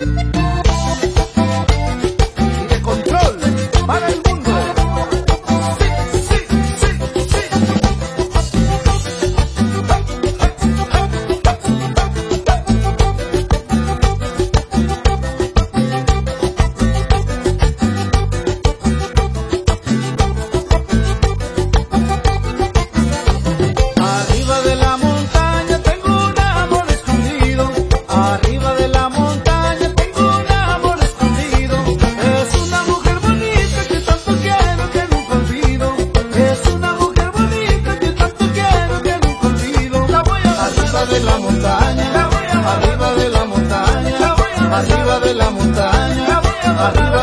y de control para el mundo. Sí, sí, sí, sí. Arriba de la montaña tengo un amor escondido. Arriba de la montaña tengo un amor escondido. Es una mujer bonita que tanto quiero que nunca olvido. Es una mujer bonita que tanto quiero que nunca olvido. La voy a arriba de la montaña, arriba de la montaña, arriba de la montaña, arriba